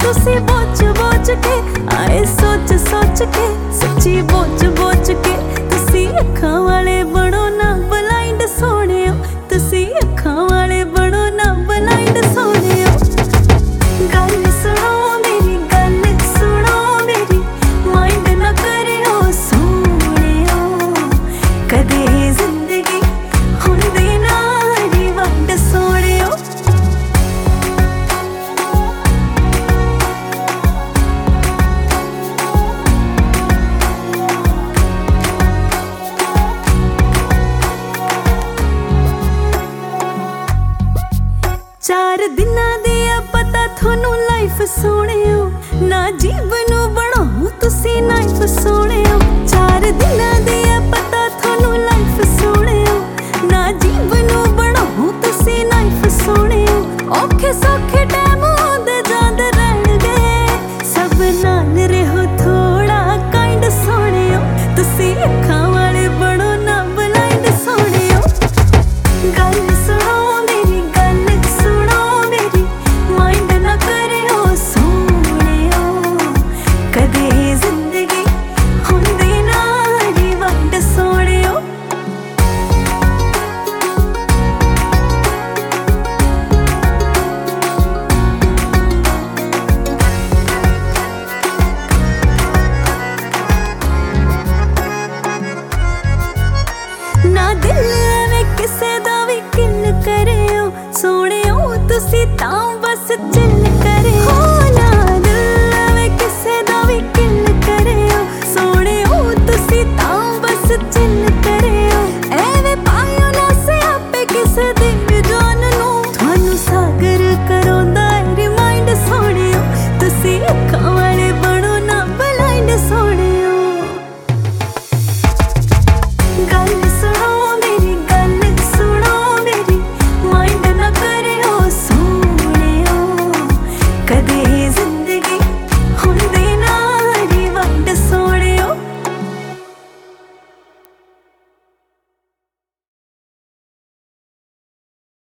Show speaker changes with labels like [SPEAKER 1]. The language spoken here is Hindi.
[SPEAKER 1] तुसी बोच बोच के आए सोच सोच के सच्ची बोच बोच के तुसी अखां वाले बनो ना ब्लाइंड सोहणियो तुसी अखां वाले बनो ना ब्लाइंड सोहणियो गल सुनो मेरी गल सुनो मेरी माइंड ना करियो सोहणियो कदे जिंदगी हुंदी ना नी वंड सोहणियो चार दिना दिया पता थोनू लाइफ सोहणियो ना जीव नू बनाओ तुसी नाइफ सोहणियो चार दिना